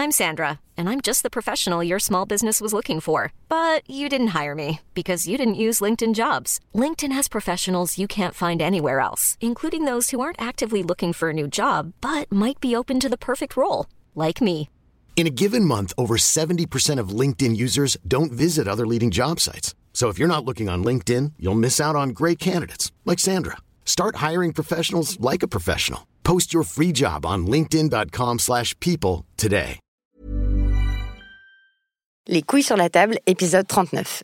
I'm Sandra, and I'm just the professional your small business was looking for. But you didn't hire me because you didn't use LinkedIn Jobs. LinkedIn has professionals you can't find anywhere else, including those who aren't actively looking for a new job, but might be open to the perfect role, like me. In a given month, over 70% of LinkedIn users don't visit other leading job sites. So if you're not looking on LinkedIn, you'll miss out on great candidates like Sandra. Start hiring professionals like a professional. Post your free job on linkedin.com/people today. Les couilles sur la table, épisode 39.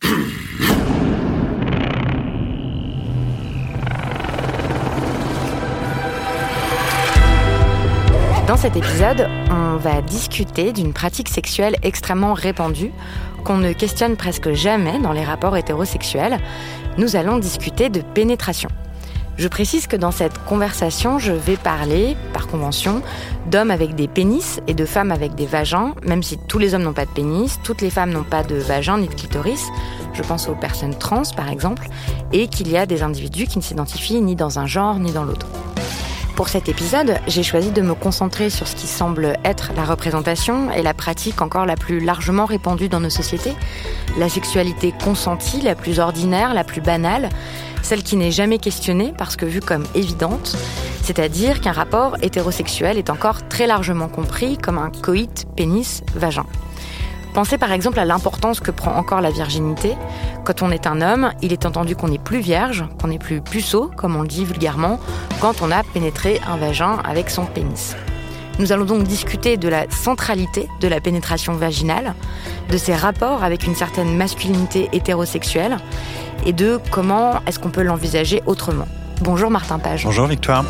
Dans cet épisode, on va discuter d'une pratique sexuelle extrêmement répandue qu'on ne questionne presque jamais dans les rapports hétérosexuels. Nous allons discuter de pénétration. Je précise que dans cette conversation, je vais parler, par convention, d'hommes avec des pénis et de femmes avec des vagins, même si tous les hommes n'ont pas de pénis, toutes les femmes n'ont pas de vagin ni de clitoris. Je pense aux personnes trans, par exemple, et qu'il y a des individus qui ne s'identifient ni dans un genre ni dans l'autre. Pour cet épisode, j'ai choisi de me concentrer sur ce qui semble être la représentation et la pratique encore la plus largement répandue dans nos sociétés, la sexualité consentie, la plus ordinaire, la plus banale, celle qui n'est jamais questionnée parce que vue comme évidente, c'est-à-dire qu'un rapport hétérosexuel est encore très largement compris comme un coït pénis-vagin. Pensez par exemple à l'importance que prend encore la virginité. Quand on est un homme, il est entendu qu'on n'est plus vierge, qu'on n'est plus puceau, comme on le dit vulgairement, quand on a pénétré un vagin avec son pénis. Nous allons donc discuter de la centralité de la pénétration vaginale, de ses rapports avec une certaine masculinité hétérosexuelle et de comment est-ce qu'on peut l'envisager autrement. Bonjour Martin Page. Bonjour Victoire.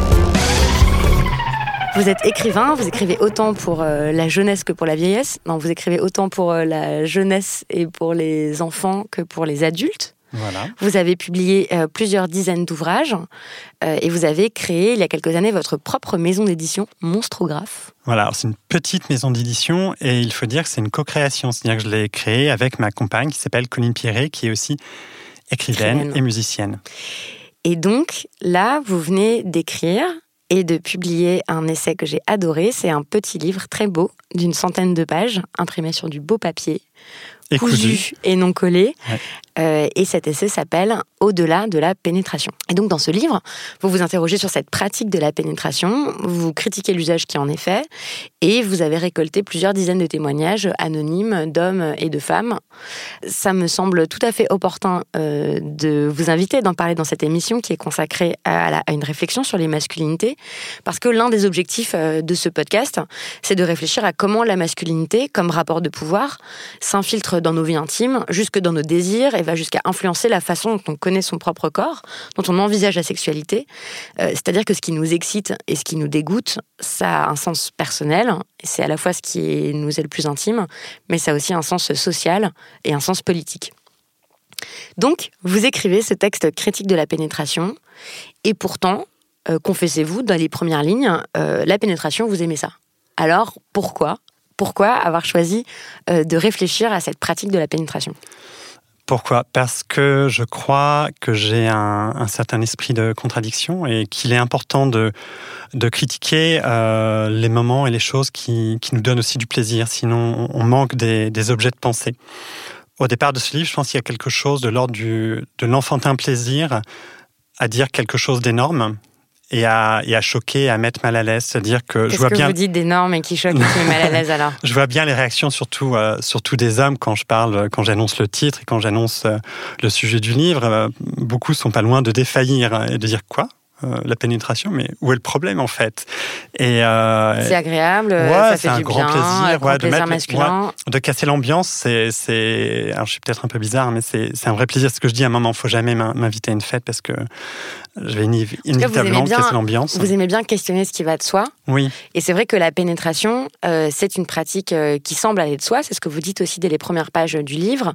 Vous êtes écrivain, vous écrivez autant pour la jeunesse que pour la vieillesse. Non, vous écrivez autant pour la jeunesse et pour les enfants que pour les adultes. Voilà. Vous avez publié plusieurs dizaines d'ouvrages et vous avez créé il y a quelques années votre propre maison d'édition, Monstrographe. Voilà, alors c'est une petite maison d'édition et il faut dire que c'est une co-création. C'est-à-dire que je l'ai créée avec ma compagne qui s'appelle Colline Pierret, qui est aussi écrivaine et musicienne. Et donc là, vous venez d'écrire et de publier un essai que j'ai adoré. C'est un petit livre très beau, d'une 100aine de pages, imprimé sur du beau papier, cousu et non collé. Ouais. Et cet essai s'appelle « Au-delà de la pénétration ». Et donc, dans ce livre, vous vous interrogez sur cette pratique de la pénétration, vous critiquez l'usage qui en est fait, et vous avez récolté plusieurs dizaines de témoignages anonymes d'hommes et de femmes. Ça me semble tout à fait opportun de vous inviter d'en parler dans cette émission qui est consacrée à une réflexion sur les masculinités, parce que l'un des objectifs de ce podcast, c'est de réfléchir à comment la masculinité, comme rapport de pouvoir, s'infiltre dans nos vies intimes, jusque dans nos désirs, et va jusqu'à influencer la façon dont on connaît son propre corps, dont on envisage la sexualité. C'est-à-dire que ce qui nous excite et ce qui nous dégoûte, ça a un sens personnel, c'est à la fois ce qui nous est le plus intime, mais ça a aussi un sens social et un sens politique. Donc, vous écrivez ce texte critique de la pénétration, et pourtant, confessez-vous, dans les premières lignes, la pénétration, vous aimez ça. Alors, pourquoi avoir choisi de réfléchir à cette pratique de la pénétration ? Pourquoi ? Parce que je crois que j'ai un certain esprit de contradiction et qu'il est important de critiquer les moments et les choses qui nous donnent aussi du plaisir. Sinon, on manque des objets de pensée. Au départ de ce livre, je pense qu'il y a quelque chose de l'ordre de l'enfantin plaisir à dire quelque chose d'énorme et à choquer, à mettre mal à l'aise. C'est-à-dire que je vois bien... Qu'est-ce que vous dites d'énorme et qui choque et qui met mal à l'aise alors ? Je vois bien les réactions, surtout des hommes, quand j'annonce le titre et quand j'annonce le sujet du livre. Beaucoup sont pas loin de défaillir et de dire quoi ? La pénétration, mais où est le problème en fait ? Et c'est agréable, ça fait du bien, grand plaisir masculin. De casser l'ambiance, alors je suis peut-être un peu bizarre, mais c'est un vrai plaisir. Ce que je dis à un moment, il ne faut jamais m'inviter à une fête parce que je vais inévitablement casser l'ambiance. Vous aimez bien questionner ce qui va de soi. Oui. Et c'est vrai que la pénétration, c'est une pratique qui semble aller de soi. C'est ce que vous dites aussi dès les premières pages du livre.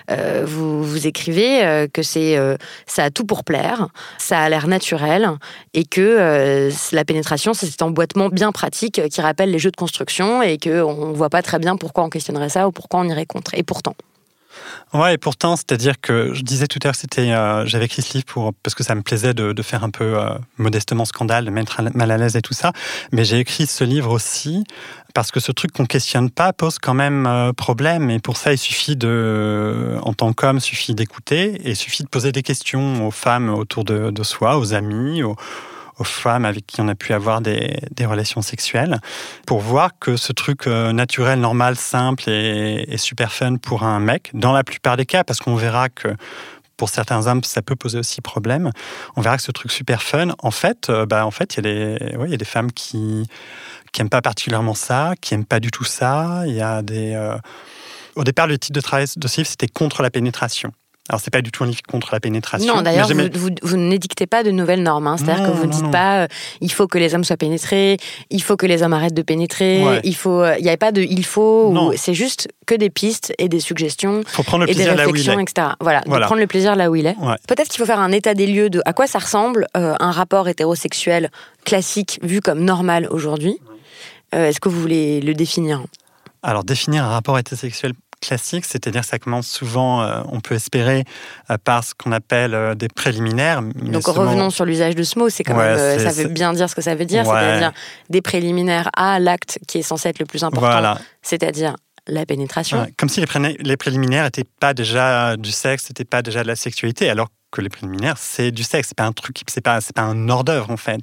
Vous écrivez que ça a tout pour plaire, ça a l'air naturel, et que la pénétration, c'est cet emboîtement bien pratique qui rappelle les jeux de construction et qu'on ne voit pas très bien pourquoi on questionnerait ça ou pourquoi on irait contre. Et pourtant. Ouais, et pourtant, c'est-à-dire que je disais tout à l'heure que j'avais écrit ce livre parce que ça me plaisait de faire un peu modestement scandale, de mettre mal à l'aise et tout ça. Mais j'ai écrit ce livre aussi parce que ce truc qu'on questionne pas pose quand même problème. Et pour ça, il suffit en tant qu'homme, il suffit d'écouter et il suffit de poser des questions aux femmes autour de soi, aux amis, aux femmes avec qui on a pu avoir des relations sexuelles, pour voir que ce truc naturel, normal, simple et super fun pour un mec, dans la plupart des cas, parce qu'on verra que pour certains hommes, ça peut poser aussi problème, on verra que ce truc super fun, en fait, il y a des femmes qui n'aiment pas particulièrement ça, qui n'aiment pas du tout ça. Il y a au départ, le titre de travail de ce livre, c'était contre la pénétration. Alors, c'est pas du tout un livre contre la pénétration. Non, d'ailleurs, vous n'édictez pas de nouvelles normes. Hein. C'est-à-dire que vous ne dites pas il faut que les hommes soient pénétrés, il faut que les hommes arrêtent de pénétrer, il n'y avait pas de il faut, c'est juste que des pistes et des suggestions et des réflexions, etc. Voilà, de prendre le plaisir là où il est. Ouais. Peut-être qu'il faut faire un état des lieux de à quoi ça ressemble un rapport hétérosexuel classique vu comme normal aujourd'hui. Est-ce que vous voulez le définir ? Alors, définir un rapport hétérosexuel classique, c'est-à-dire que ça commence souvent, on peut espérer, par ce qu'on appelle des préliminaires. Donc revenons sur l'usage de ce mot, c'est quand même, ça veut bien dire ce que ça veut dire, c'est-à-dire des préliminaires à l'acte qui est censé être le plus important, c'est-à-dire la pénétration. Ouais, comme si les préliminaires n'étaient pas déjà du sexe, n'étaient pas déjà de la sexualité, alors que les préliminaires, c'est du sexe, c'est pas un truc, c'est pas un hors-d'œuvre en fait,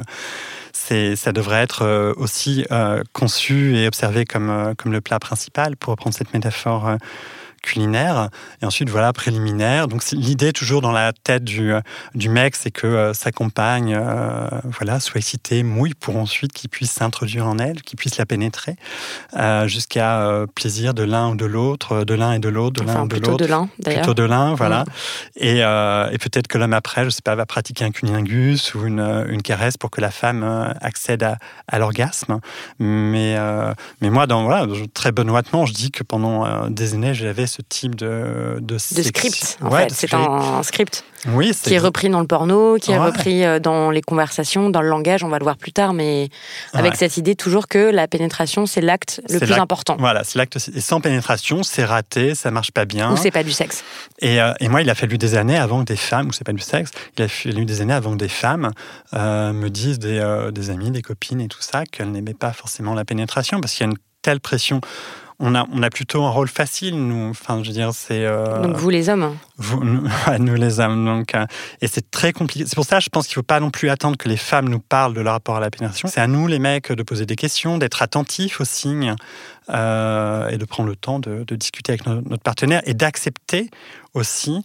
ça devrait être aussi conçu et observé comme le plat principal, pour reprendre cette métaphore culinaire. Et ensuite, voilà, préliminaire. Donc, l'idée toujours dans la tête du mec, c'est que sa compagne soit excitée, mouille, pour ensuite qu'il puisse s'introduire en elle, qu'il puisse la pénétrer, jusqu'à plaisir de l'un ou de l'autre, de l'un et de l'autre, de l'un ou de l'autre. Plutôt de l'un, d'ailleurs. Plutôt de l'un, voilà. Et peut-être que l'homme après, je sais pas, va pratiquer un cunnilingus ou une caresse pour que la femme accède à l'orgasme. Mais moi, très benoîtement, je dis que pendant des années, j'avais ce type de script, en fait. C'est un script qui est repris dans le porno, qui est repris dans les conversations, dans le langage, on va le voir plus tard, mais avec cette idée toujours que la pénétration, c'est l'acte le plus important. Voilà, c'est l'acte, et sans pénétration, c'est raté, ça marche pas bien. Ou c'est pas du sexe. Et moi, il a fallu des années avant que des femmes, ou c'est pas du sexe, il a fallu des années avant que des femmes me disent, des amis, des copines et tout ça, qu'elles n'aimaient pas forcément la pénétration, parce qu'il y a une telle pression. On a plutôt un rôle facile, nous. Enfin, je veux dire, c'est... Donc vous, les hommes. Nous, les hommes. Donc, et c'est très compliqué. C'est pour ça, je pense qu'il ne faut pas non plus attendre que les femmes nous parlent de leur rapport à la pénétration. C'est à nous, les mecs, de poser des questions, d'être attentifs aux signes et de prendre le temps de discuter avec notre partenaire et d'accepter aussi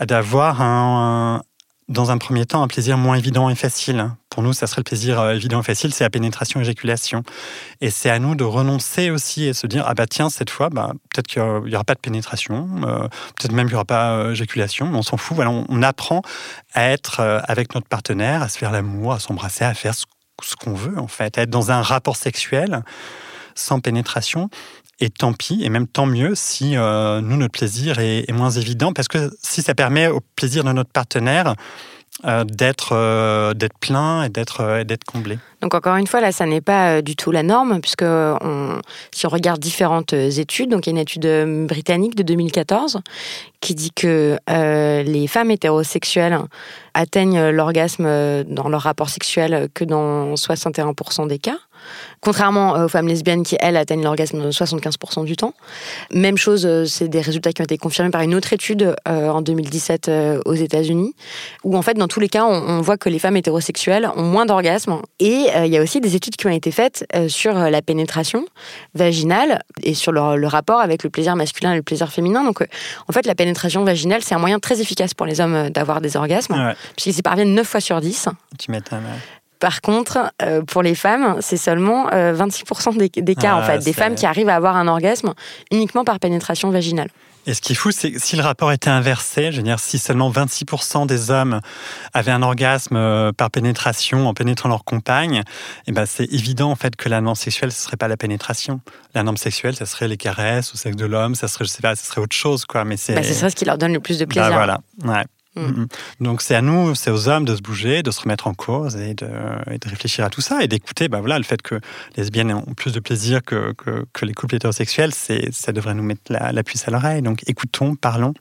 d'avoir dans un premier temps, un plaisir moins évident et facile. Pour nous, ça serait le plaisir évident et facile, c'est la pénétration-éjaculation. Et c'est à nous de renoncer aussi et se dire, tiens, cette fois, peut-être qu'il n'y aura pas de pénétration, peut-être même qu'il n'y aura pas d'éjaculation, mais on s'en fout. Voilà, on apprend à être avec notre partenaire, à se faire l'amour, à s'embrasser, à faire ce qu'on veut, en fait, à être dans un rapport sexuel sans pénétration. Et tant pis, et même tant mieux si nous, notre plaisir est moins évident, parce que si ça permet au plaisir de notre partenaire d'être plein et d'être comblé. Donc encore une fois, là, ça n'est pas du tout la norme, puisque si on regarde différentes études, donc il y a une étude britannique de 2014 qui dit que les femmes hétérosexuelles atteignent l'orgasme dans leur rapport sexuel que dans 61% des cas, contrairement aux femmes lesbiennes qui, elles, atteignent l'orgasme 75% du temps. Même chose, c'est des résultats qui ont été confirmés par une autre étude en 2017 aux États-Unis, où en fait, dans tous les cas, on voit que les femmes hétérosexuelles ont moins d'orgasmes. Et il y a aussi des études qui ont été faites sur la pénétration vaginale et sur le rapport avec le plaisir masculin et le plaisir féminin. Donc, en fait, la pénétration vaginale, c'est un moyen très efficace pour les hommes d'avoir des orgasmes, puisqu'ils y parviennent 9 fois sur 10. Tu m'étonnes. Par contre, pour les femmes, c'est seulement 26% des cas, en fait, des femmes qui arrivent à avoir un orgasme uniquement par pénétration vaginale. Et ce qui est fou, c'est que si le rapport était inversé, je veux dire, si seulement 26% des hommes avaient un orgasme par pénétration en pénétrant leur compagne, c'est évident en fait que la norme sexuelle, ce serait pas la pénétration. La norme sexuelle, ça serait les caresses au sexe de l'homme, ça serait, je sais pas, ça serait autre chose, quoi. Mais c'est ça ce qui leur donne le plus de plaisir. Voilà, ouais. Donc c'est à nous, c'est aux hommes de se bouger, de se remettre en cause et de réfléchir à tout ça et d'écouter le fait que les lesbiennes ont plus de plaisir que les couples hétérosexuels, ça devrait nous mettre la puce à l'oreille. Donc écoutons, parlons.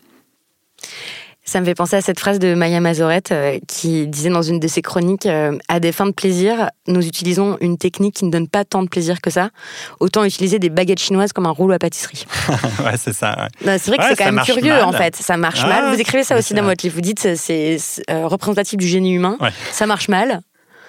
Ça me fait penser à cette phrase de Maya Mazorette qui disait dans une de ses chroniques à des fins de plaisir, nous utilisons une technique qui ne donne pas tant de plaisir que ça. Autant utiliser des baguettes chinoises comme un rouleau à pâtisserie. Ouais, c'est ça. Ouais. Non, c'est vrai que c'est quand même curieux, mal. En fait. Ça marche mal. Vous écrivez ça aussi dans votre livre. Vous dites c'est représentatif du génie humain. Ouais. Ça marche mal.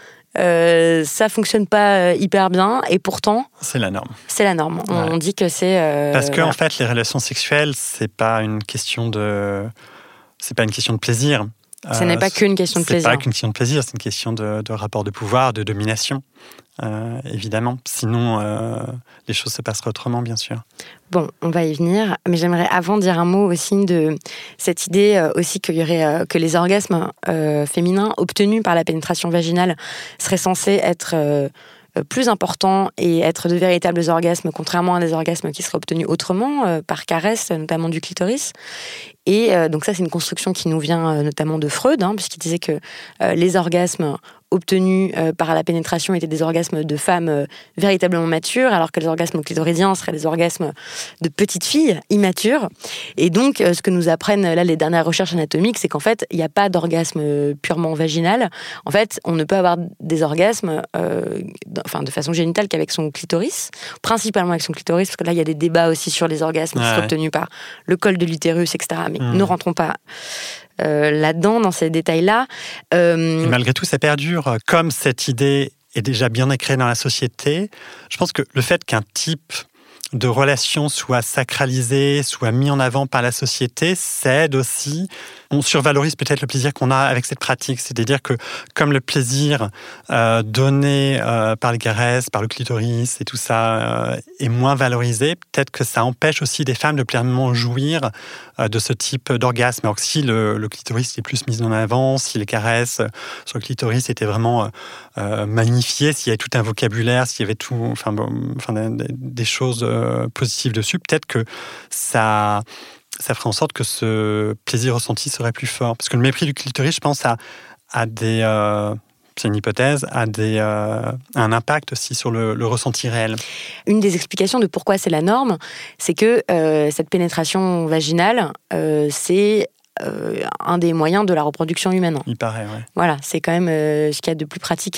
Ça fonctionne pas hyper bien et pourtant c'est la norme. C'est la norme. On dit que c'est parce que en fait les relations sexuelles c'est pas une question de plaisir. Ce n'est pas qu'une question de plaisir. C'est pas qu'une question de plaisir, c'est une question de rapport de pouvoir, de domination, évidemment. Sinon, les choses se passeraient autrement, bien sûr. Bon, on va y venir, mais j'aimerais avant dire un mot aussi de cette idée aussi qu'il y aurait que les orgasmes féminins obtenus par la pénétration vaginale seraient censés être plus importants et être de véritables orgasmes, contrairement à des orgasmes qui seraient obtenus autrement, par caresse, notamment du clitoris. Et donc ça, c'est une construction qui nous vient notamment de Freud, puisqu'il disait que les orgasmes obtenus par la pénétration étaient des orgasmes de femmes véritablement matures, alors que les orgasmes clitoridiens seraient des orgasmes de petites filles immatures. Et donc, ce que nous apprennent là les dernières recherches anatomiques, c'est qu'en fait, il n'y a pas d'orgasme purement vaginal. En fait, on ne peut avoir des orgasmes de façon génitale qu'avec son clitoris, principalement avec son clitoris, parce que là, il y a des débats aussi sur les orgasmes qui seraient obtenus par le col de l'utérus, etc. Mais ne rentrons pas là-dedans, dans ces détails-là. Et malgré tout, ça perdure. Comme cette idée est déjà bien ancrée dans la société, je pense que le fait qu'un type de relation soit sacralisé, soit mis en avant par la société, ça aide aussi. On survalorise peut-être le plaisir qu'on a avec cette pratique. C'est-à-dire que comme le plaisir donné par les caresses, par le clitoris et tout ça est moins valorisé, peut-être que ça empêche aussi des femmes de pleinement jouir de ce type d'orgasme. Alors que si le clitoris est plus mis en avant, si les caresses sur le clitoris étaient vraiment magnifiées, s'il y avait tout un vocabulaire, s'il y avait des choses positives dessus, peut-être que ça ferait en sorte que ce plaisir ressenti serait plus fort. Parce que le mépris du clitoris, je pense, a des... c'est une hypothèse, a un impact aussi sur le ressenti réel. Une des explications de pourquoi c'est la norme, c'est que cette pénétration vaginale, c'est un des moyens de la reproduction humaine. Il paraît, ouais. Voilà, c'est quand même ce qu'il y a de plus pratique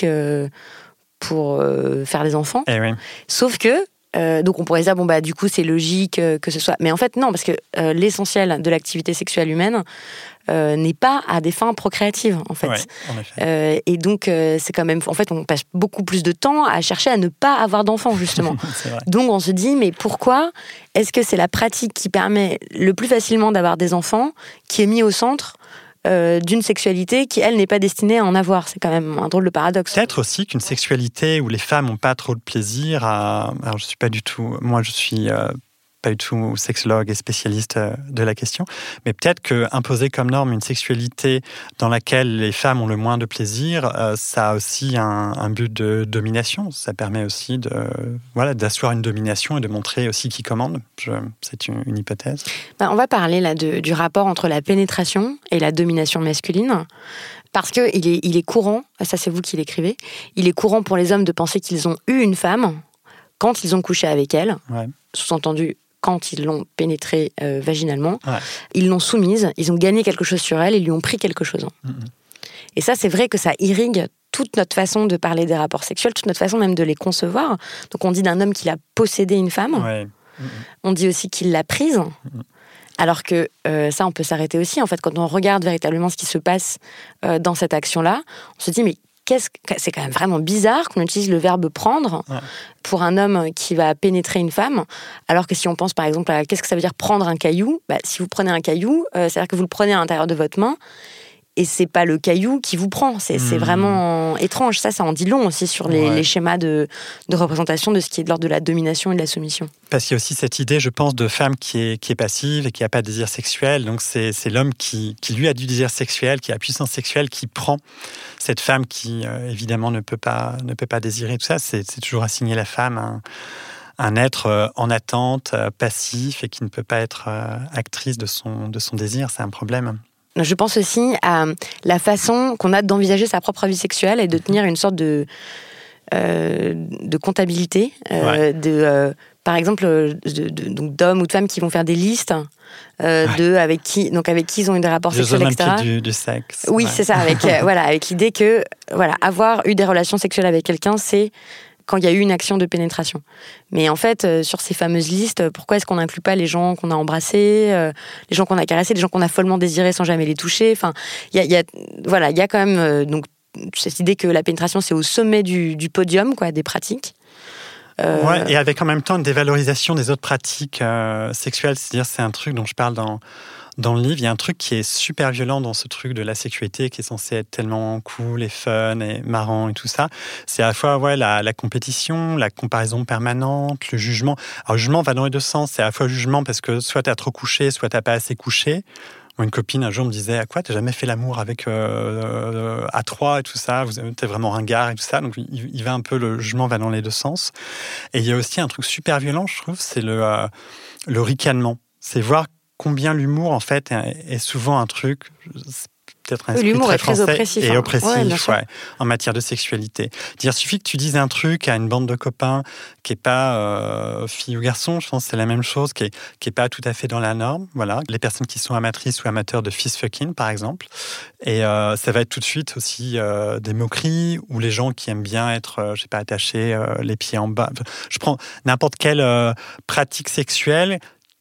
pour faire des enfants. Eh oui. Sauf que donc on pourrait dire du coup c'est logique que ce soit, mais en fait non, parce que l'essentiel de l'activité sexuelle humaine n'est pas à des fins procréatives en fait. Ouais, en effet. Et donc c'est quand même, en fait on passe beaucoup plus de temps à chercher à ne pas avoir d'enfants justement. C'est vrai. Donc on se dit mais pourquoi est-ce que c'est la pratique qui permet le plus facilement d'avoir des enfants qui est mis au centre d'une sexualité qui, elle, n'est pas destinée à en avoir. C'est quand même un drôle de paradoxe. Peut-être aussi qu'une sexualité où les femmes n'ont pas trop de plaisir Alors, je suis pas du tout... Moi, je suis pas du tout sexologue et spécialiste de la question, mais peut-être qu'imposer comme norme une sexualité dans laquelle les femmes ont le moins de plaisir, ça a aussi un but de domination. Ça permet aussi d'asseoir une domination et de montrer aussi qui commande. C'est une hypothèse. On va parler là du rapport entre la pénétration et la domination masculine. Parce qu'il est courant, ça c'est vous qui l'écrivez, il est courant pour les hommes de penser qu'ils ont eu une femme quand ils ont couché avec elle, sous-entendu quand ils l'ont pénétrée vaginalement, ils l'ont soumise, ils ont gagné quelque chose sur elle, ils lui ont pris quelque chose. Et ça, c'est vrai que ça irrigue toute notre façon de parler des rapports sexuels, toute notre façon même de les concevoir. Donc on dit d'un homme qu'il a possédé une femme, on dit aussi qu'il l'a prise. Alors que ça, on peut s'arrêter aussi. En fait, quand on regarde véritablement ce qui se passe dans cette action-là, on se dit, mais c'est quand même vraiment bizarre qu'on utilise le verbe « prendre » pour un homme qui va pénétrer une femme, alors que si on pense par exemple à qu'est-ce que ça veut dire prendre un caillou, si vous prenez un caillou, c'est-à-dire que vous le prenez à l'intérieur de votre main, et c'est pas le caillou qui vous prend. C'est vraiment étrange. Ça en dit long aussi sur les schémas de représentation de ce qui est de l'ordre de la domination et de la soumission. Parce qu'il y a aussi cette idée, je pense, de femme qui est passive et qui n'a pas de désir sexuel. Donc c'est l'homme qui lui a du désir sexuel, qui a la puissance sexuelle, qui prend cette femme qui, évidemment, ne peut pas désirer. Tout ça, c'est toujours assigner la femme un être en attente, passif, et qui ne peut pas être actrice de son désir. C'est un problème. Je pense aussi à la façon qu'on a d'envisager sa propre vie sexuelle et de tenir une sorte de comptabilité, par exemple, donc d'hommes ou de femmes qui vont faire des listes avec qui ils ont eu des rapports sexuels, etc. Du sexe. Oui, c'est ça, avec l'idée que avoir eu des relations sexuelles avec quelqu'un, c'est quand il y a eu une action de pénétration. Mais en fait, sur ces fameuses listes, pourquoi est-ce qu'on n'inclut pas les gens qu'on a embrassés, les gens qu'on a caressés, les gens qu'on a follement désirés sans jamais les toucher. Enfin, il y a quand même donc cette idée que la pénétration, c'est au sommet du podium, quoi, des pratiques. Et avec en même temps une dévalorisation des autres pratiques sexuelles. C'est-à-dire, c'est un truc dont je parle dans le livre. Il y a un truc qui est super violent dans ce truc de la sexualité qui est censé être tellement cool et fun et marrant et tout ça. C'est à la fois la compétition, la comparaison permanente, le jugement. Alors, le jugement va dans les deux sens. C'est à la fois le jugement parce que soit t'as trop couché, soit t'as pas assez couché. Moi, une copine un jour me disait « À quoi, t'as jamais fait l'amour avec à trois et tout ça, t'es vraiment ringard et tout ça ». Donc il va un peu, le jugement va dans les deux sens. Et il y a aussi un truc super violent, je trouve, c'est le ricanement. C'est voir combien l'humour, en fait, est souvent un truc... peut-être un l'humour très est très oppressif. Et oppressif, ouais, en matière de sexualité. Il suffit que tu dises un truc à une bande de copains qui n'est pas fille ou garçon, je pense que c'est la même chose, qui est pas tout à fait dans la norme. Voilà. Les personnes qui sont amatrices ou amateurs de fist fucking, par exemple. Et ça va être tout de suite aussi des moqueries, ou les gens qui aiment bien être, attachés les pieds en bas. Je prends n'importe quelle pratique sexuelle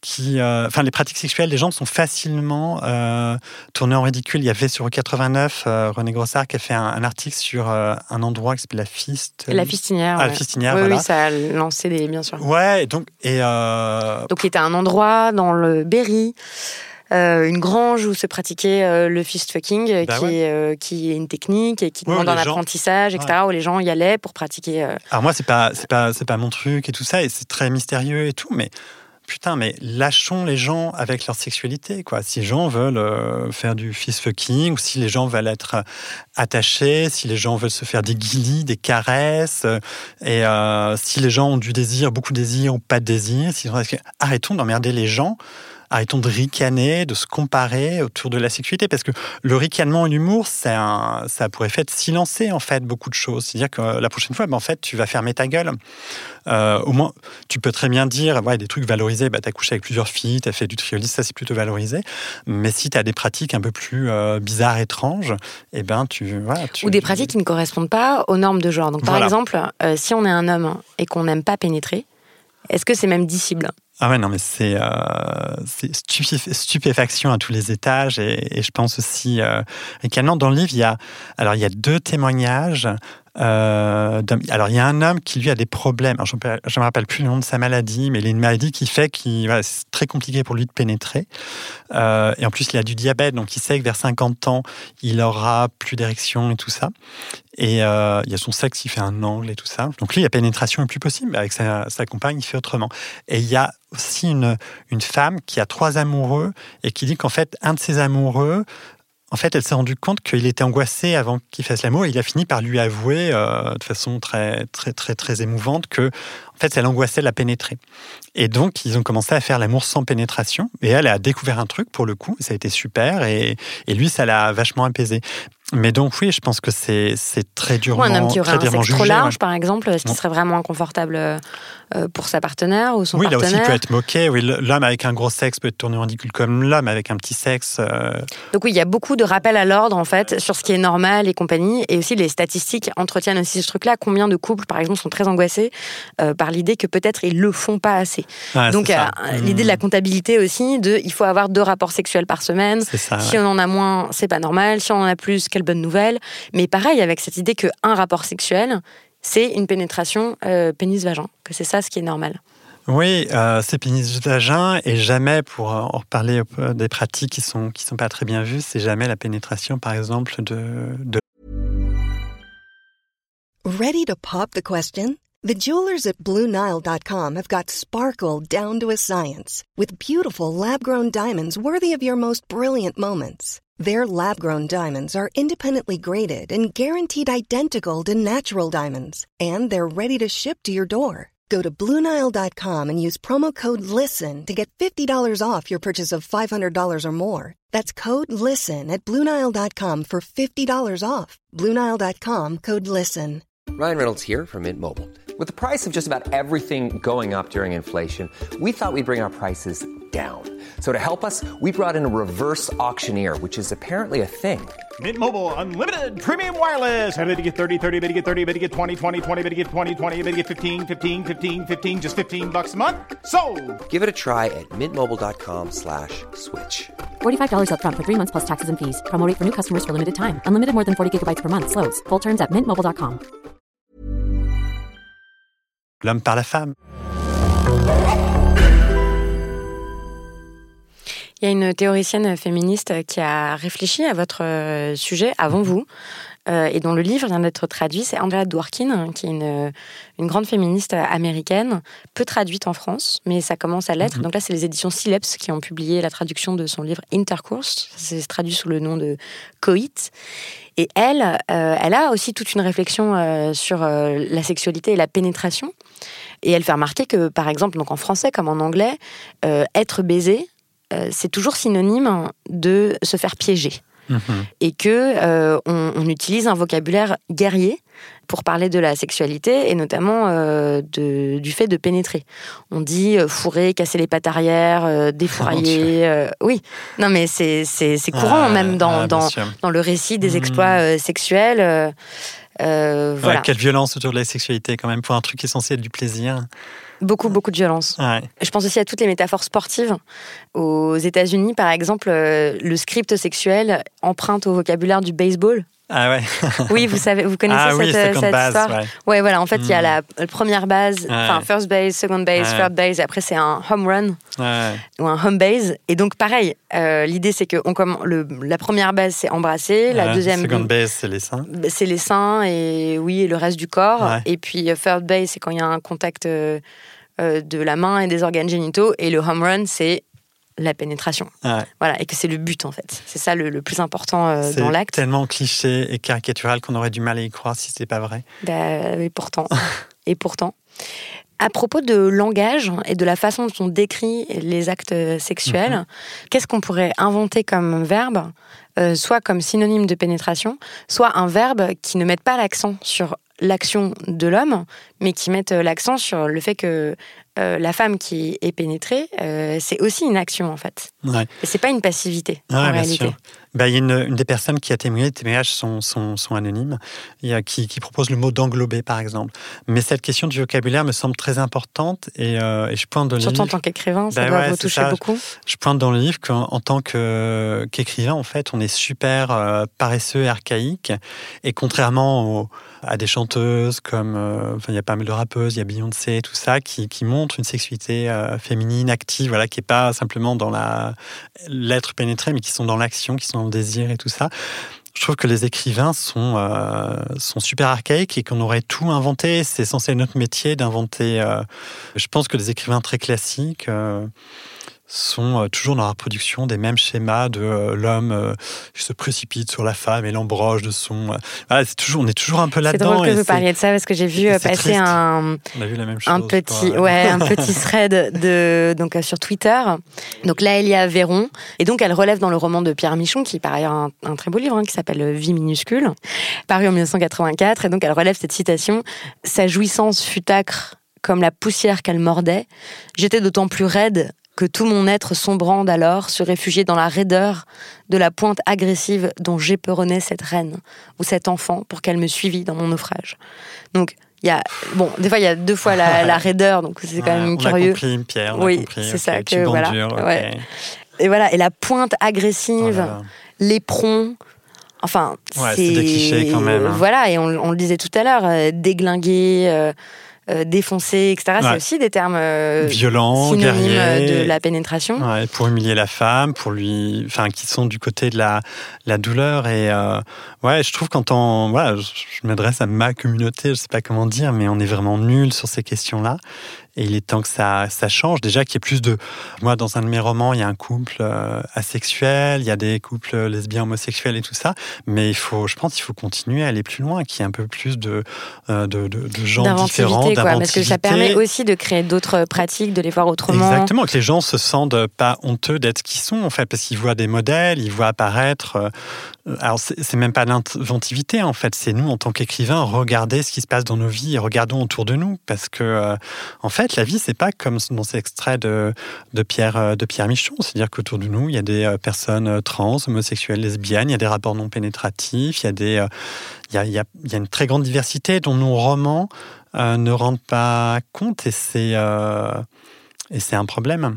les pratiques sexuelles des gens sont facilement tournées en ridicule. Il y avait sur 89 René Grossard qui a fait un article sur un endroit qui s'appelle la Fistinière. La Fistinière, oui, voilà. Oui, ça a lancé bien sûr. Ouais, donc il était un endroit dans le Berry. Une grange où se pratiquait le fist fucking, qui est une technique et qui demande un apprentissage, etc. Où les gens y allaient pour pratiquer. Alors moi, c'est pas mon truc et tout ça, et c'est très mystérieux et tout, mais putain, mais lâchons les gens avec leur sexualité, quoi. Si les gens veulent faire du fist fucking, ou si les gens veulent être attachés, si les gens veulent se faire des guilis, des caresses, et si les gens ont du désir, beaucoup de désir ou pas de désir, arrêtons d'emmerder les gens. Arrêtons de ricaner, de se comparer autour de la sexualité, parce que le ricanement et l'humour, ça a pour effet de silencer en fait beaucoup de choses. C'est-à-dire que la prochaine fois, en fait, tu vas fermer ta gueule. Au moins, tu peux très bien dire, des trucs valorisés. T'as couché avec plusieurs filles, t'as fait du triolisme, ça c'est plutôt valorisé. Mais si t'as des pratiques un peu plus bizarres, étranges, ou des pratiques qui ne correspondent pas aux normes de genre. Donc par exemple, si on est un homme et qu'on n'aime pas pénétrer, est-ce que c'est même dissible ? Ah ouais, non, mais c'est stupéfaction à tous les étages, et je pense aussi ricanement. Dans le livre, il y a 2 témoignages. Alors, il y a un homme qui, lui, a des problèmes. Alors, je ne me rappelle plus le nom de sa maladie, mais il a une maladie qui fait c'est très compliqué pour lui de pénétrer. Et en plus, il a du diabète, donc il sait que vers 50 ans, il aura plus d'érection et tout ça. Et il y a son sexe qui fait un angle et tout ça. Donc lui, la pénétration est plus possible. Avec sa compagne, il fait autrement. Et il y a aussi une femme qui a 3 amoureux et qui dit qu'en fait, un de ses amoureux, en fait, elle s'est rendue compte qu'il était angoissé avant qu'il fasse l'amour, et il a fini par lui avouer de façon très, très, très, très émouvante que, en fait, ça l'angoissait de la pénétrer. Et donc, ils ont commencé à faire l'amour sans pénétration, et elle a découvert un truc, pour le coup, ça a été super, et lui, ça l'a vachement apaisé. Mais donc, oui, je pense que c'est très durement jugé. Un homme qui aurait un sexe trop large, par exemple, ce qui serait vraiment inconfortable pour sa partenaire ou son partenaire. Oui, là aussi, il peut être moqué. Oui, l'homme avec un gros sexe peut être tourné en ridicule comme l'homme avec un petit sexe. Donc oui, il y a beaucoup de rappels à l'ordre, en fait, sur ce qui est normal et compagnie. Et aussi, les statistiques entretiennent aussi ce truc-là. Combien de couples, par exemple, sont très angoissés par l'idée que peut-être ils le font pas assez. Ouais, donc, l'idée de la comptabilité aussi, il faut avoir 2 rapports sexuels par semaine. Si on en a moins, c'est pas normal. Si on en a plus, quelle bonne nouvelle. Mais pareil, avec cette idée qu'un rapport sexuel, c'est une pénétration pénis-vagin, que c'est ça ce qui est normal. Oui, c'est pénis-vagin, et jamais, pour en reparler des pratiques qui sont pas très bien vues, c'est jamais la pénétration, par exemple, de... Ready to pop the question? The jewelers at BlueNile.com have got sparkle down to a science with beautiful lab-grown diamonds worthy of your most brilliant moments. Their lab-grown diamonds are independently graded and guaranteed identical to natural diamonds, and they're ready to ship to your door. Go to BlueNile.com and use promo code LISTEN to get $50 off your purchase of $500 or more. That's code LISTEN at BlueNile.com for $50 off. BlueNile.com, code LISTEN. Ryan Reynolds here from Mint Mobile. With the price of just about everything going up during inflation, we thought we'd bring our prices down. So to help us, we brought in a reverse auctioneer, which is apparently a thing. Mint Mobile Unlimited Premium Wireless. How to get 30, 30, how to get 30, how to get 20, 20, 20, how to get 20, 20, how to get 15, 15, 15, 15, just $15 a month? Sold! Give it a try at mintmobile.com/switch. $45 up front for 3 months plus taxes and fees. Promo rate for new customers for limited time. Unlimited more than 40 gigabytes per month. Slows full terms at mintmobile.com. L'homme par la femme. Il y a une théoricienne féministe qui a réfléchi à votre sujet avant vous et dont le livre vient d'être traduit. C'est Angela Dworkin, qui est une grande féministe américaine, peu traduite en France, mais ça commence à l'être. Donc là, c'est les éditions Sileps qui ont publié la traduction de son livre Intercourse. C'est traduit sous le nom de Coït. Et elle a aussi toute une réflexion sur la sexualité et la pénétration. Et elle fait remarquer que, par exemple, donc en français comme en anglais, être baisé, c'est toujours synonyme de se faire piéger. Et que on utilise un vocabulaire guerrier pour parler de la sexualité et notamment du fait de pénétrer. On dit fourrer, casser les pattes arrière, défourailler. Oui, non mais c'est courant même dans le récit des exploits sexuels. Voilà. Quelle violence autour de la sexualité quand même pour un truc qui est censé être du plaisir. Beaucoup de violence. Ouais. Je pense aussi à toutes les métaphores sportives. Aux États-Unis, par exemple, le script sexuel emprunte au vocabulaire du baseball. Ah ouais. Oui, vous connaissez cette histoire. Ouais, voilà. En fait, il y a la première base, enfin first base, second base, third base. Et après, c'est un home run ou un home base. Et donc, pareil. L'idée, c'est que la première base, c'est embrasser. La deuxième. Second base, c'est les seins. C'est les seins et le reste du corps. Ouais. Et puis third base, c'est quand il y a un contact de la main et des organes génitaux. Et le home run, c'est la pénétration. Voilà, et que c'est le but en fait. C'est ça le plus important dans l'acte. C'est tellement cliché et caricatural qu'on aurait du mal à y croire si c'était pas vrai. Et pourtant. À propos de langage et de la façon dont on décrit les actes sexuels, qu'est-ce qu'on pourrait inventer comme verbe, soit comme synonyme de pénétration, soit un verbe qui ne mette pas l'accent sur l'action de l'homme, mais qui mette l'accent sur le fait que la femme qui est pénétrée, c'est aussi une action en fait. Ouais. Et c'est pas une passivité en réalité. Sûr. Il y a une des personnes qui a témoigné, les témoignages sont anonymes, qui propose le mot d'englober par exemple. Mais cette question du vocabulaire me semble très importante et je pointe dans le livre. Surtout en tant qu'écrivain, ça doit vous toucher beaucoup. Je pointe dans le livre qu'en tant qu'écrivain, en fait, on est super paresseux et archaïque. Et contrairement à des chanteuses comme, il y a pas mal de rappeuses, il y a Beyoncé, tout ça, qui montrent une sexualité féminine, active, voilà, qui n'est pas simplement dans l'être pénétré, mais qui sont dans l'action, qui sont dans le désir et tout ça. Je trouve que les écrivains sont super archaïques et qu'on aurait tout inventé. C'est censé être notre métier d'inventer. Je pense que les écrivains très classiques sont toujours dans la reproduction des mêmes schémas de l'homme se précipite sur la femme et l'embroche de son... Voilà, on est toujours un peu là-dedans. C'est drôle que vous parliez de ça parce que j'ai vu passer on a vu la même chose, un petit thread donc sur Twitter. Donc Laëlia Véron, et donc elle relève dans le roman de Pierre Michon, qui est par ailleurs un très beau livre, qui s'appelle Vie minuscule, paru en 1984, et donc elle relève cette citation: « Sa jouissance fut âcre comme la poussière qu'elle mordait. J'étais d'autant plus raide que tout mon être sombrant d'alors se réfugiait dans la raideur de la pointe agressive dont j'éperonnais cette reine ou cet enfant pour qu'elle me suivît dans mon naufrage. » Donc, des fois, il y a deux fois la raideur, donc c'est quand même curieux. On a compris, Pierre, c'est ça que, voilà. Ouais. Et voilà, et la pointe agressive, l'éperon, enfin, c'est des clichés quand même. Voilà, et on le disait tout à l'heure, déglinguer... défoncer, etc. C'est aussi des termes violents, synonymes guerriers, de la pénétration. Ouais, pour humilier la femme, qui sont du côté de la douleur. Et je trouve je m'adresse à ma communauté, je sais pas comment dire, mais on est vraiment nuls sur ces questions-là. Et il est temps que ça change. Déjà qu'il y ait plus de... Moi, dans un de mes romans, il y a un couple asexuel, il y a des couples lesbiens, homosexuels et tout ça. Mais je pense qu'il faut continuer à aller plus loin, qu'il y ait un peu plus de gens différents, d'inventivité. Parce que ça permet aussi de créer d'autres pratiques, de les voir autrement. Exactement, que les gens se sentent pas honteux d'être ce qu'ils sont, en fait, parce qu'ils voient des modèles, ils voient apparaître... Alors, c'est même pas l'inventivité, en fait. C'est nous, en tant qu'écrivains, regarder ce qui se passe dans nos vies et regardons autour de nous. Parce que, en fait, la vie, c'est pas comme dans cet extrait de Pierre Michon. C'est-à-dire qu'autour de nous, il y a des personnes trans, homosexuelles, lesbiennes, il y a des rapports non pénétratifs, il y a une très grande diversité dont nos romans ne rendent pas compte et c'est un problème.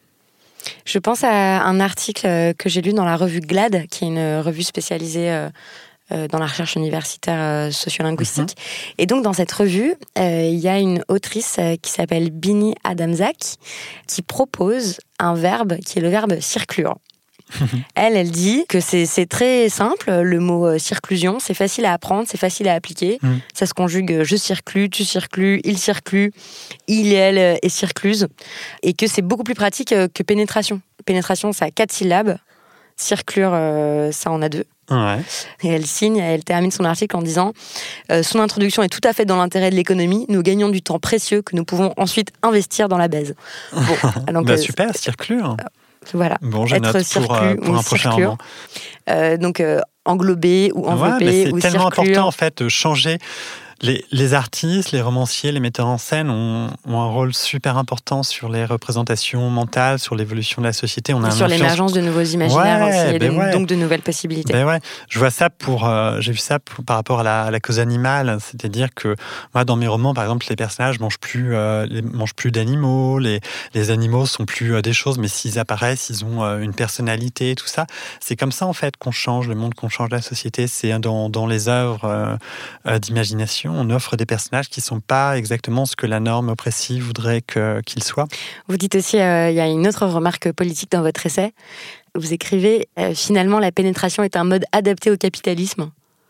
Je pense à un article que j'ai lu dans la revue GLAD, qui est une revue spécialisée dans la recherche universitaire sociolinguistique. Et donc, dans cette revue, il y a une autrice qui s'appelle Bini Adamzak, qui propose un verbe qui est le verbe circlure. Elle dit que c'est très simple, le mot circlusion, c'est facile à apprendre, c'est facile à appliquer. Ça se conjugue je circule, tu circules, il circule, il, elle est circluse. Et que c'est beaucoup plus pratique que pénétration. Pénétration, ça a 4 syllabes. Circlure, ça en a 2. Ouais. Et elle termine son article en disant son introduction est tout à fait dans l'intérêt de l'économie. Nous gagnons du temps précieux que nous pouvons ensuite investir dans la baise. Bon, donc, super, circlure. Voilà. Bon, je être note circule pour un prochain roman. Donc, englober ou envelopper ou circule. C'est tellement important, en fait, de changer. Les artistes, les romanciers, les metteurs en scène ont un rôle super important sur les représentations mentales, sur l'évolution de la société. Sur l'émergence de nouveaux imaginaires aussi, et donc de nouvelles possibilités. Je vois ça j'ai vu ça par rapport à la cause animale. C'est-à-dire que moi, dans mes romans, par exemple, les personnages mangent plus d'animaux, les animaux sont plus des choses, mais s'ils apparaissent, ils ont une personnalité, tout ça. C'est comme ça, en fait, qu'on change le monde, qu'on change la société. C'est dans les œuvres d'imagination. On offre des personnages qui ne sont pas exactement ce que la norme oppressive voudrait qu'ils soient. Vous dites aussi, il y a une autre remarque politique dans votre essai. Vous écrivez, finalement, la pénétration est un mode adapté au capitalisme,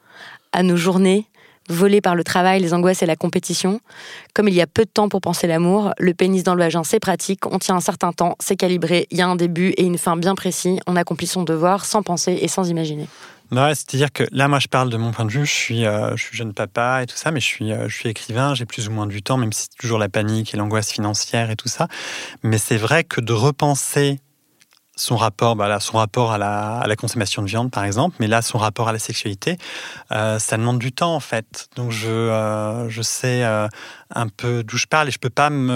à nos journées, volées par le travail, les angoisses et la compétition. Comme il y a peu de temps pour penser l'amour, le pénis dans le vagin, c'est pratique, on tient un certain temps, c'est calibré, il y a un début et une fin bien précis, on accomplit son devoir sans penser et sans imaginer. Ouais, c'est-à-dire que là, moi, je parle de mon point de vue. Je suis jeune papa et tout ça, mais je suis écrivain. J'ai plus ou moins du temps, même si c'est toujours la panique et l'angoisse financière et tout ça. Mais c'est vrai que de repenser son rapport à la consommation de viande, par exemple, mais là, son rapport à la sexualité, ça demande du temps, en fait. Donc, je sais un peu d'où je parle et je peux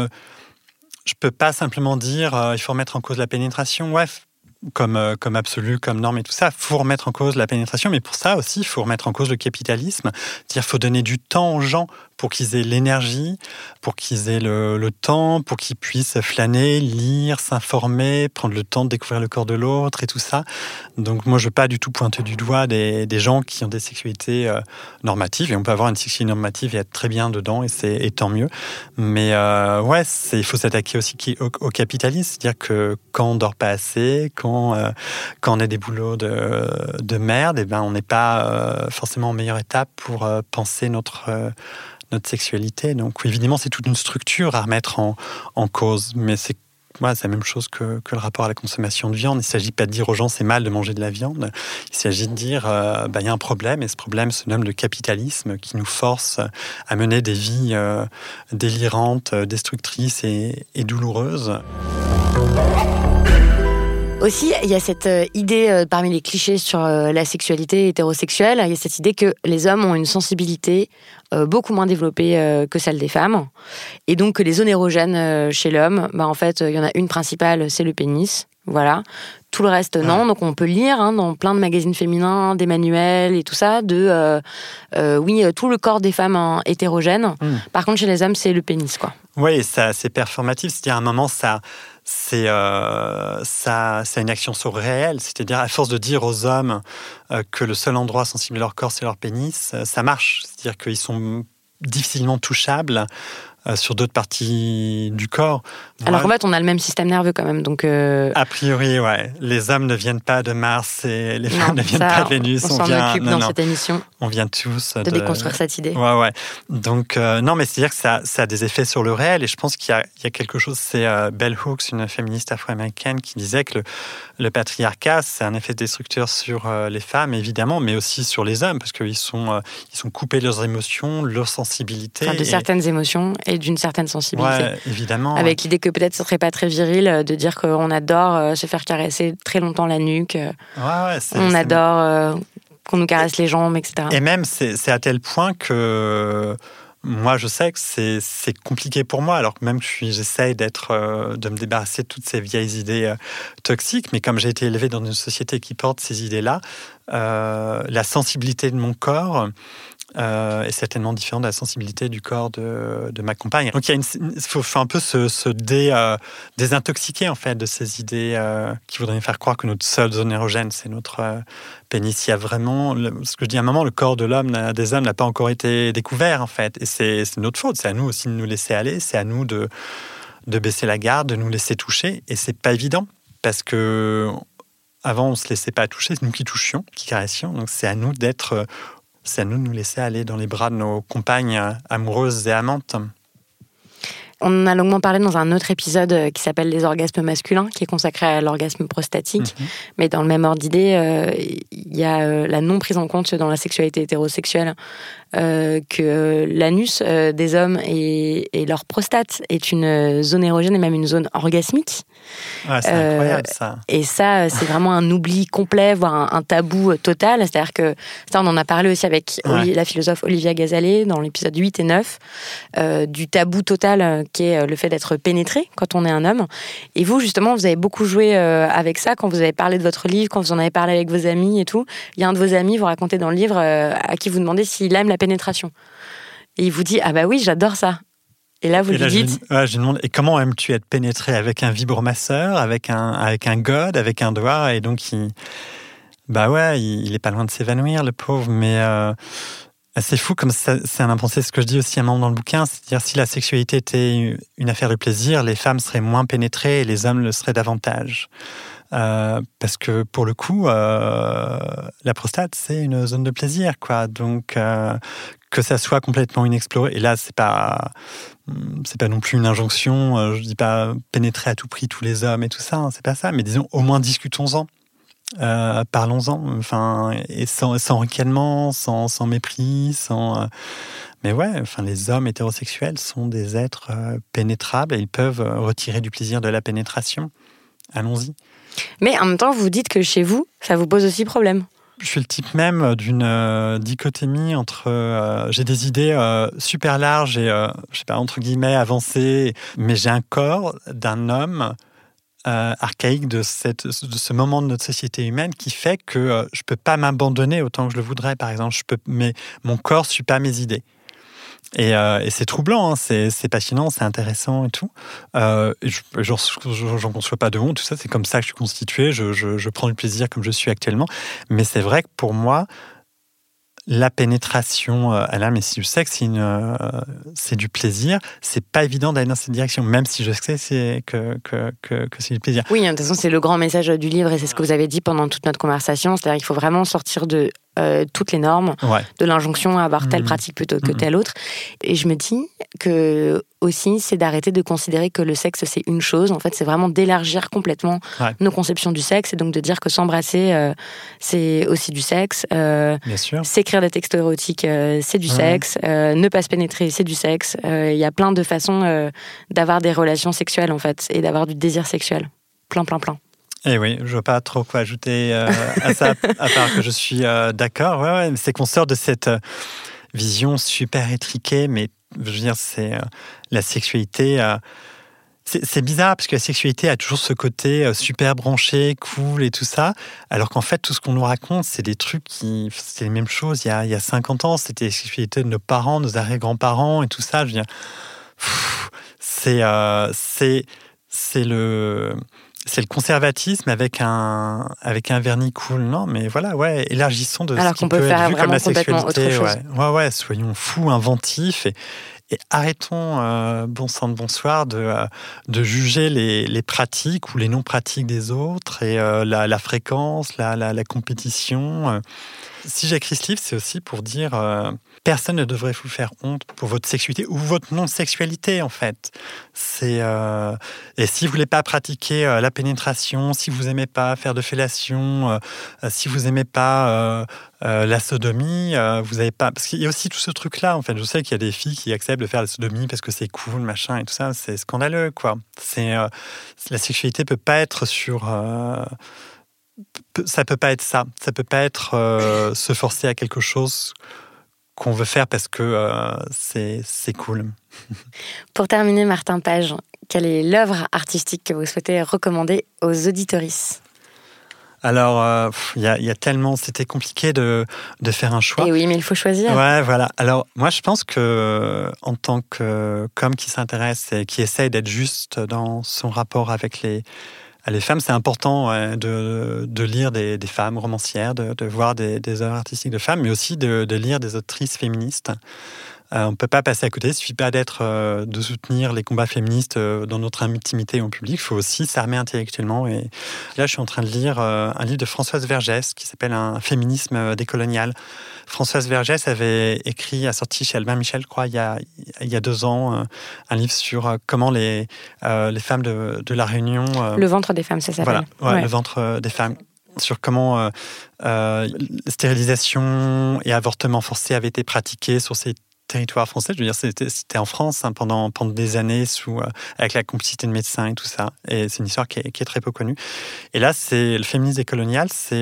pas simplement dire il faut remettre en cause la pénétration. Ouais, comme absolu, comme norme et tout ça, il faut remettre en cause la pénétration, mais pour ça aussi, il faut remettre en cause le capitalisme. C'est-à-dire qu'il faut donner du temps aux gens pour qu'ils aient l'énergie, pour qu'ils aient le temps, pour qu'ils puissent flâner, lire, s'informer, prendre le temps de découvrir le corps de l'autre et tout ça. Donc moi, je ne veux pas du tout pointer du doigt des gens qui ont des sexualités normatives, et on peut avoir une sexualité normative et être très bien dedans, et tant mieux. Mais il faut s'attaquer aussi au capitalisme, c'est-à-dire que quand on ne dort pas assez, quand on a des boulots de merde, on n'est pas forcément en meilleure étape pour penser notre sexualité. Donc évidemment, c'est toute une structure à remettre en cause, mais c'est la même chose que le rapport à la consommation de viande. Il ne s'agit pas de dire aux gens c'est mal de manger de la viande, il s'agit de dire il y a un problème, et ce problème se nomme le capitalisme qui nous force à mener des vies délirantes, destructrices et douloureuses. Aussi, il y a cette idée, parmi les clichés sur la sexualité hétérosexuelle, il y a cette idée que les hommes ont une sensibilité beaucoup moins développée que celle des femmes. Et donc que les zones érogènes chez l'homme, en fait, il y en a une principale, c'est le pénis. Voilà. Tout le reste, non. Donc on peut lire dans plein de magazines féminins, des manuels et tout ça, tout le corps des femmes hétérogènes. Par contre, chez les hommes, c'est le pénis, quoi. Oui, ça, c'est performatif. C'est-à-dire, à un moment, c'est une action surréelle. C'est-à-dire, à force de dire aux hommes que le seul endroit sensible de leur corps, c'est leur pénis, ça marche. C'est-à-dire qu'ils sont difficilement touchables. sur d'autres parties du corps. Alors qu'en fait, on a le même système nerveux quand même. Donc, a priori, ouais. Les hommes ne viennent pas de Mars et les femmes ne viennent pas de Vénus. On s'en occupe dans cette émission. On vient tous de déconstruire cette idée. Ouais. Donc, non, mais c'est-à-dire que ça a des effets sur le réel. Et je pense qu'il y a quelque chose, c'est Bell Hooks, une féministe afro-américaine, qui disait que le patriarcat, c'est un effet destructeur sur les femmes, évidemment, mais aussi sur les hommes, parce qu'ils sont coupés de leurs émotions, leur sensibilité. Enfin, de certaines émotions et d'une certaine sensibilité. Ouais, évidemment. Avec l'idée que peut-être ce serait pas très viril de dire qu'on adore se faire caresser très longtemps la nuque. On adore qu'on nous caresse les jambes, etc. Et même, c'est à tel point que moi, je sais que c'est compliqué pour moi, alors que même j'essaye de me débarrasser de toutes ces vieilles idées toxiques, mais comme j'ai été élevé dans une société qui porte ces idées-là, la sensibilité de mon corps est certainement différente de la sensibilité du corps de ma compagne. Donc il faut un peu se désintoxiquer en fait de ces idées qui voudraient faire croire que notre seule zone érogène, c'est notre pénis. Il y a vraiment, ce que je dis à un moment, le corps de l'homme, des hommes n'a pas encore été découvert en fait. Et c'est notre faute. C'est à nous aussi de nous laisser aller. C'est à nous de baisser la garde, de nous laisser toucher. Et c'est pas évident parce que avant on se laissait pas toucher. C'est nous qui touchions, qui caressions. Donc c'est à nous de nous laisser aller dans les bras de nos compagnes amoureuses et amantes. On en a longuement parlé dans un autre épisode qui s'appelle Les orgasmes masculins, qui est consacré à l'orgasme prostatique. Mais dans le même ordre d'idée, il y a la non prise en compte dans la sexualité hétérosexuelle que l'anus des hommes et leur prostate est une zone érogène et même une zone orgasmique. Ouais, c'est incroyable ça. Et ça, c'est vraiment un oubli complet, voire un tabou total. C'est-à-dire que ça, on en a parlé aussi avec la philosophe Olivia Gazalet dans l'épisode 8 et 9, du tabou total qui est le fait d'être pénétré quand on est un homme. Et vous, justement, vous avez beaucoup joué avec ça quand vous avez parlé de votre livre, quand vous en avez parlé avec vos amis et tout. Il y a un de vos amis, vous racontez dans le livre, à qui vous demandez s'il aime la pénétration. Et il vous dit « Ah bah oui, j'adore ça ». Et là, vous lui dites... Je demande, et comment aimes-tu être pénétré? Avec un vibromasseur, avec un god, avec un doigt? Et donc, il est pas loin de s'évanouir, le pauvre, mais... c'est fou, comme ça, c'est un impensé, ce que je dis aussi à un moment dans le bouquin, c'est-à-dire si la sexualité était une affaire de plaisir, les femmes seraient moins pénétrées et les hommes le seraient davantage. Parce que pour le coup, la prostate, c'est une zone de plaisir, quoi. Donc, que ça soit complètement inexploré, et là, c'est pas non plus une injonction, je dis pas pénétrer à tout prix tous les hommes et tout ça, hein, c'est pas ça, mais disons, au moins discutons-en. Parlons-en, enfin, et sans ricanement, sans mépris, mais ouais, enfin, les hommes hétérosexuels sont des êtres pénétrables et ils peuvent retirer du plaisir de la pénétration. Allons-y. Mais en même temps, vous dites que chez vous, ça vous pose aussi problème. Je suis le type même d'une dichotomie entre... j'ai des idées super larges et, je sais pas, entre guillemets, avancées, mais j'ai un corps d'un homme archaïque de ce moment de notre société humaine qui fait que je peux pas m'abandonner autant que je le voudrais, par exemple. Mais mon corps ne suit pas mes idées. Et c'est troublant, hein, c'est passionnant, c'est intéressant et tout. J'en conçois pas de honte, tout ça, c'est comme ça que je suis constitué, je prends du plaisir comme je suis actuellement. Mais c'est vrai que pour moi, la pénétration à l'âme et si du sexe, c'est du plaisir. C'est pas évident d'aller dans cette direction, même si je sais que c'est du plaisir. Oui, de toute façon, c'est le grand message du livre et c'est ce que vous avez dit pendant toute notre conversation. C'est-à-dire qu'il faut vraiment sortir de toutes les normes, de l'injonction à avoir telle pratique plutôt que telle autre. Et je me dis que aussi, c'est d'arrêter de considérer que le sexe, c'est une chose. En fait, c'est vraiment d'élargir complètement nos conceptions du sexe et donc de dire que s'embrasser, c'est aussi du sexe. Bien sûr. S'écrire des textes érotiques, c'est du sexe. Ne pas se pénétrer, c'est du sexe. Il y a plein de façons d'avoir des relations sexuelles, en fait, et d'avoir du désir sexuel. Plein. Et oui, je ne vois pas trop quoi ajouter à ça, à part que je suis d'accord. Ouais, c'est qu'on sort de cette vision super étriquée, mais je veux dire, c'est la sexualité. C'est bizarre parce que la sexualité a toujours ce côté super branché, cool et tout ça, alors qu'en fait, tout ce qu'on nous raconte, c'est des trucs c'est les mêmes choses. Il y a 50 ans, c'était la sexualité de nos parents, nos arrière-grands-parents et tout ça. Je veux dire, c'est le conservatisme avec un vernis cool, non? Mais voilà, élargissons de alors ce qui peut faire être vu comme la complètement sexualité. autre chose. Ouais, soyons fous, inventifs Et arrêtons, bon sang de bonsoir, de juger les pratiques ou les non-pratiques des autres et la fréquence, la compétition. Si j'écris ce livre, c'est aussi pour dire personne ne devrait vous faire honte pour votre sexualité ou votre non-sexualité, en fait. Et si vous voulez pas pratiquer la pénétration, si vous aimez pas faire de fellation, si vous aimez pas la sodomie, vous avez pas... Parce qu'il y a aussi tout ce truc-là, en fait. Je sais qu'il y a des filles qui acceptent de faire la sodomie parce que c'est cool, machin, et tout ça. C'est scandaleux, quoi. La sexualité peut pas être sur... ça peut pas être ça. Ça peut pas être se forcer à quelque chose qu'on veut faire parce que c'est cool. Pour terminer, Martin Page, quelle est l'œuvre artistique que vous souhaitez recommander aux auditorices ? Alors, il y a tellement... C'était compliqué de faire un choix. Et oui, mais il faut choisir. Ouais, voilà. Alors, moi, je pense que en tant qu'homme qui s'intéresse et qui essaye d'être juste dans son rapport avec les femmes, c'est important de lire des femmes romancières, de voir des œuvres artistiques de femmes, mais aussi de lire des autrices féministes. On ne peut pas passer à côté. Il ne suffit pas de soutenir les combats féministes dans notre intimité en public. Il faut aussi s'armer intellectuellement. Et là, je suis en train de lire un livre de Françoise Vergès qui s'appelle « Un féminisme décolonial ». Françoise Vergès avait sorti chez Albin Michel, je crois, il y a 2 ans, un livre sur comment les femmes de La Réunion... Le ventre des femmes, ça s'appelle. Voilà, ouais. Le ventre des femmes. Sur comment stérilisation et avortement forcé avaient été pratiqués sur ces territoire français. Je veux dire, c'était en France pendant des années avec la complicité de médecins et tout ça. Et c'est une histoire qui est très peu connue. Et là, le féminisme décolonial, c'est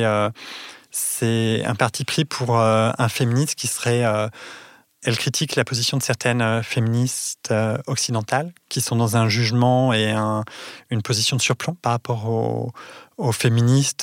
un parti pris pour un féministe qui serait... elle critique la position de certaines féministes occidentales qui sont dans un jugement et une position de surplomb par rapport aux féministes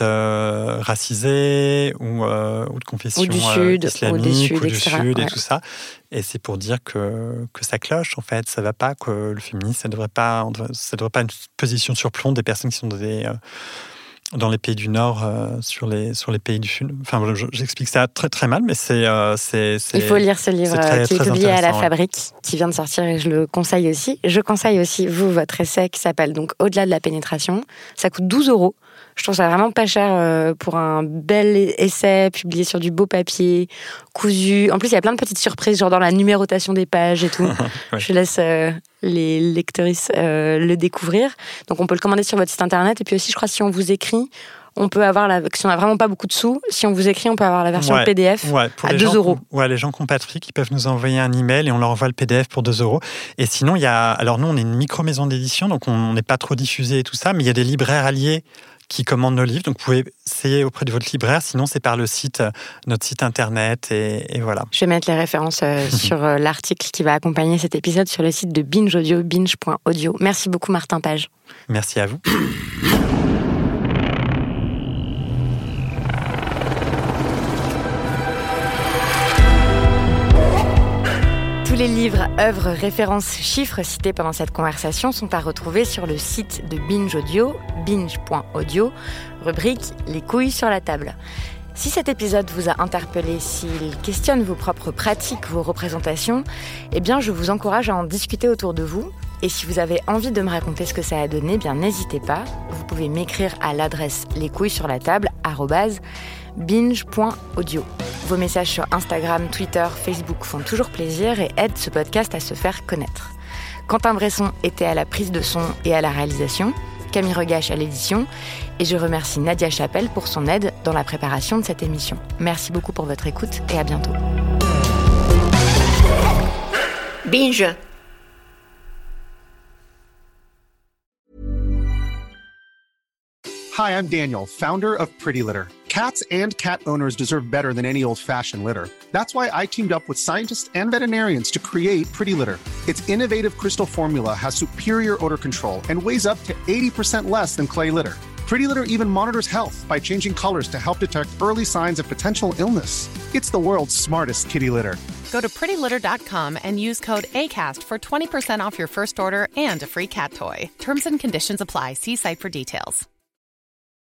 racisées ou de confession islamique ou du Sud et tout ça. Et c'est pour dire que ça cloche, en fait. Ça ne va pas, que le féminisme, ça ne devrait pas être une position de surplomb des personnes qui sont dans les pays du Nord, sur les pays du Sud. Enfin, j'explique ça très très mal, mais c'est il faut lire ce livre qui est publié à La Fabrique, qui vient de sortir, et je le conseille aussi. Je conseille aussi, votre essai qui s'appelle donc Au-delà de la pénétration. Ça coûte 12 €. Je trouve ça vraiment pas cher pour un bel essai publié sur du beau papier, cousu. En plus, il y a plein de petites surprises, genre dans la numérotation des pages et tout. Ouais. Je laisse les lectrices le découvrir. Donc, on peut le commander sur votre site internet. Et puis aussi, je crois, si on vous écrit, on peut avoir si on n'a vraiment pas beaucoup de sous, si on vous écrit, on peut avoir la version PDF à 2 €. Les gens qui ont pas de fric, ils peuvent nous envoyer un email et on leur envoie le PDF pour 2 €. Et sinon, alors nous, on est une micro-maison d'édition, donc on n'est pas trop diffusé et tout ça, mais il y a des libraires alliés qui commandent nos livres, donc vous pouvez essayer auprès de votre libraire, sinon c'est par notre site internet, et voilà. Je vais mettre les références sur l'article qui va accompagner cet épisode sur le site de Binge Audio, binge.audio. Merci beaucoup Martin Page. Merci à vous. Tous les livres, œuvres, références, chiffres cités pendant cette conversation sont à retrouver sur le site de Binge Audio, binge.audio, rubrique « Les couilles sur la table ». Si cet épisode vous a interpellé, s'il questionne vos propres pratiques, vos représentations, eh bien je vous encourage à en discuter autour de vous. Et si vous avez envie de me raconter ce que ça a donné, bien n'hésitez pas. Vous pouvez m'écrire à l'adresse lescouillessurlatable@binge.audio. Vos messages sur Instagram, Twitter, Facebook font toujours plaisir et aident ce podcast à se faire connaître. Quentin Bresson était à la prise de son et à la réalisation, Camille Regache à l'édition, et je remercie Nadia Chapelle pour son aide dans la préparation de cette émission. Merci beaucoup pour votre écoute et à bientôt. Binge. Hi, I'm Daniel, founder of Pretty Litter. Cats and cat owners deserve better than any old-fashioned litter. That's why I teamed up with scientists and veterinarians to create Pretty Litter. Its innovative crystal formula has superior odor control and weighs up to 80% less than clay litter. Pretty Litter even monitors health by changing colors to help detect early signs of potential illness. It's the world's smartest kitty litter. Go to prettylitter.com and use code ACAST for 20% off your first order and a free cat toy. Terms and conditions apply. See site for details.